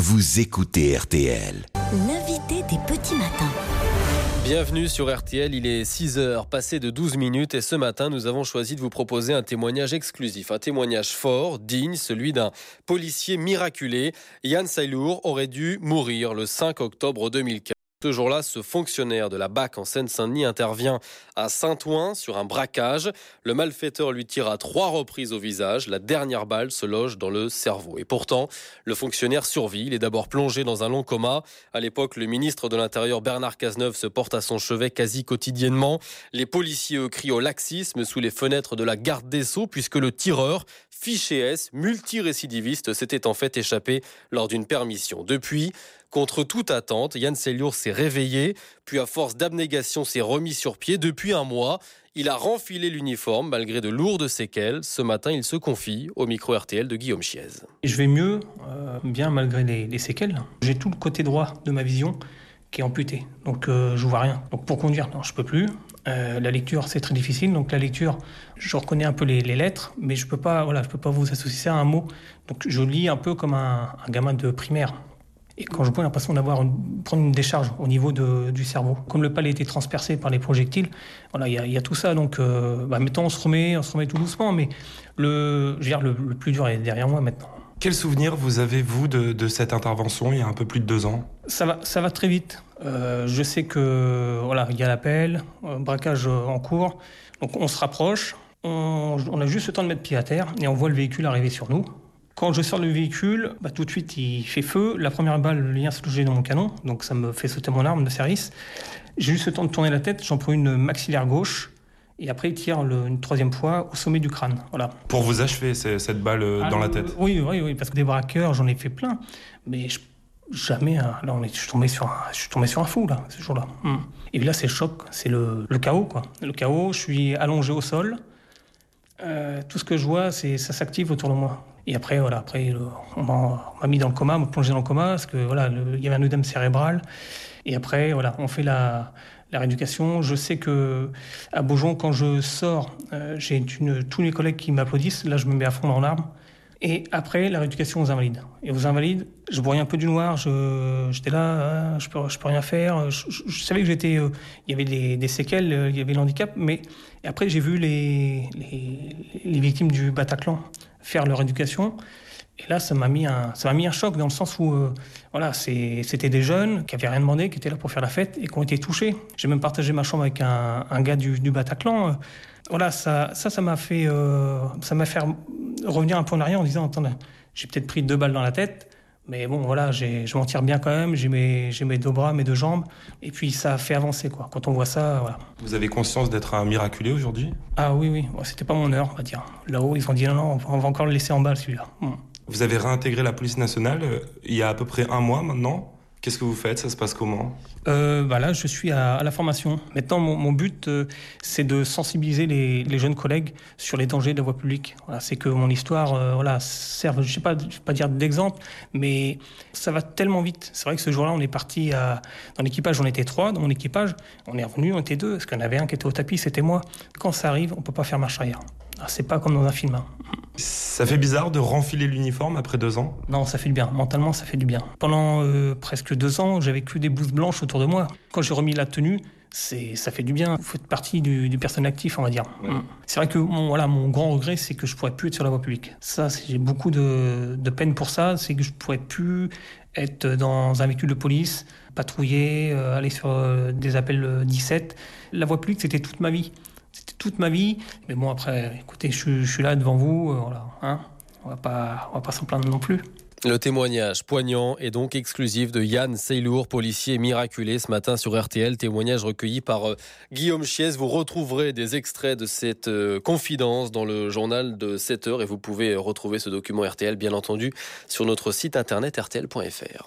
vous écoutez RTL. L'invité des petits matins. Bienvenue sur RTL, il est 6h, passé de 12 minutes et ce matin nous avons choisi de vous proposer un témoignage exclusif, un témoignage fort, digne, celui d'un policier miraculé. Yann Seylour aurait dû mourir le 5 octobre 2015. Ce jour-là, ce fonctionnaire de la BAC en Seine-Saint-Denis intervient à Saint-Ouen sur un braquage. Le malfaiteur lui tire à 3 reprises au visage. La dernière balle se loge dans le cerveau. Et pourtant, le fonctionnaire survit. Il est d'abord plongé dans un long coma. À l'époque, le ministre de l'Intérieur Bernard Cazeneuve se porte à son chevet quasi quotidiennement. Les policiers eux, crient au laxisme sous les fenêtres de la garde des Sceaux puisque le tireur, fiché S, multirécidiviste, s'était en fait échappé lors d'une permission. Depuis, contre toute attente, Yann Seylour s'est réveillé, puis à force d'abnégation s'est remis sur pied. Depuis un mois, il a renfilé l'uniforme malgré de lourdes séquelles. Ce matin, il se confie au micro RTL de Guillaume Chiez. Je vais mieux, bien malgré les séquelles. J'ai tout le côté droit de ma vision qui est amputé, donc je vois rien. Donc pour conduire, non, je peux plus. La lecture, c'est très difficile. Donc la lecture, je reconnais un peu les lettres, mais je peux pas vous associer ça à un mot. Donc je lis un peu comme un gamin de primaire. Et quand je vois l'impression prendre une décharge au niveau du cerveau. Comme le palais était transpercé par les projectiles, voilà, il y a tout ça. Donc, maintenant, on se remet tout doucement, mais le plus dur est derrière moi maintenant. Quel souvenir vous avez, vous, de cette intervention il y a un peu plus de 2 ans ? Ça va très vite. Je sais que, voilà, il y a l'appel, braquage en cours. Donc, on se rapproche. On a juste le temps de mettre pied à terre et on voit le véhicule arriver sur nous. Quand je sors du véhicule, tout de suite, il fait feu. La première balle vient se loger dans mon canon, donc ça me fait sauter mon arme de service. J'ai juste le temps de tourner la tête, j'en prends une maxillaire gauche, et après, il tire une 3e fois au sommet du crâne. Voilà. Pour vous achever cette balle dans la tête ? Oui, parce que des braqueurs, j'en ai fait plein, mais jamais. Là, je suis tombé sur un fou, là, ce jour-là. Et puis là, c'est le choc, c'est le chaos, quoi. Le chaos, je suis allongé au sol. Tout ce que je vois, ça s'active autour de moi. Et après, on m'a mis dans le coma, on m'a plongé dans le coma, parce que il y avait un œdème cérébral. Et après, on fait la rééducation. Je sais que à Beaujon, quand je sors, j'ai tous les collègues qui m'applaudissent. Là, je me mets à fond dans l'arme. Et après, la rééducation aux Invalides. Et aux Invalides, je voyais un peu du noir. J'étais là, je peux rien faire. Je savais que il y avait des séquelles, il y avait l'handicap. Mais et après, j'ai vu les victimes du Bataclan faire leur éducation. Et là, ça m'a mis un choc dans le sens où, c'était des jeunes qui avaient rien demandé, qui étaient là pour faire la fête et qui ont été touchés. J'ai même partagé ma chambre avec un gars du Bataclan. Ça m'a fait revenir un peu en arrière en disant, attends, j'ai peut-être pris 2 balles dans la tête, mais bon, je m'en tire bien quand même, j'ai mes 2 bras, mes 2 jambes, et puis ça a fait avancer, quoi. Quand on voit ça, voilà. Vous avez conscience d'être un miraculé aujourd'hui ? Ah oui, c'était pas mon heure, on va dire. Là-haut, ils ont dit non, on va encore le laisser en balle, celui-là. Vous avez réintégré la police nationale il y a à peu près 1 mois maintenant. Qu'est-ce que vous faites ? Ça se passe comment ? Là, je suis à la formation. Maintenant, mon but, c'est de sensibiliser les jeunes collègues sur les dangers de la voie publique. Voilà, c'est que mon histoire serve, je ne vais pas dire d'exemple, mais ça va tellement vite. C'est vrai que ce jour-là, on est parti dans l'équipage, on était 3 dans mon équipage. On est revenu, on était 2, parce qu'il y en avait un qui était au tapis, c'était moi. Quand ça arrive, on ne peut pas faire marche arrière. C'est pas comme dans un film. Ça fait bizarre de renfiler l'uniforme après 2 ans ? Non, ça fait du bien. Mentalement, ça fait du bien. Pendant presque 2 ans, j'avais que des blouses blanches autour de moi. Quand j'ai remis la tenue, ça fait du bien. Vous faites partie du personnel actif, on va dire. Ouais. C'est vrai que mon grand regret, c'est que je pourrais plus être sur la voie publique. Ça, j'ai beaucoup de peine pour ça. C'est que je pourrais plus être dans un véhicule de police, patrouiller, aller sur des appels 17. La voie publique, c'était toute ma vie. C'était toute ma vie, mais bon après, écoutez, je suis là devant vous, on va pas s'en plaindre non plus. Le témoignage poignant est donc exclusif de Yann Seylour, policier miraculé ce matin sur RTL, témoignage recueilli par Guillaume Chiez. Vous retrouverez des extraits de cette confidence dans le journal de 7h et vous pouvez retrouver ce document RTL bien entendu sur notre site internet rtl.fr.